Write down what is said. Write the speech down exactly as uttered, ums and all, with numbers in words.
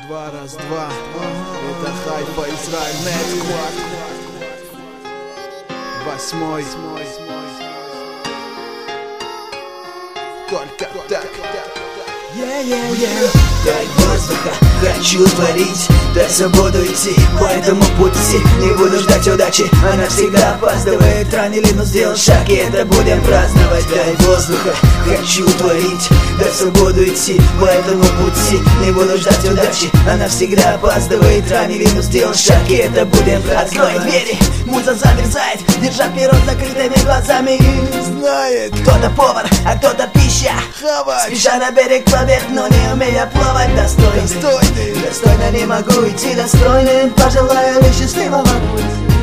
Два, раз, два. Это Хайфа, Израиль, Нетсквад. Восьмой. Только так. Yeah, yeah, yeah. Дай воздуха, хочу творить, дай свободу идти по этому пути. Не буду ждать удачи, она всегда опаздывает. Рано или но сделал шаг, и это будем праздновать. Дай воздуха, хочу творить, дай свободу идти по этому пути. Не буду ждать удачи, она всегда опаздывает. Рано или но сделал шаг, и это будем праздновать. Открой двери, муза замерзает, держа перо закрытыми глазами. И знает, кто-то повар, а кто-то пища. Хавать. Спеша на берег плавает, но не умея плавать достойно. Достойный. Достойно не могу идти достойным, пожелаю лишь счастливого пути.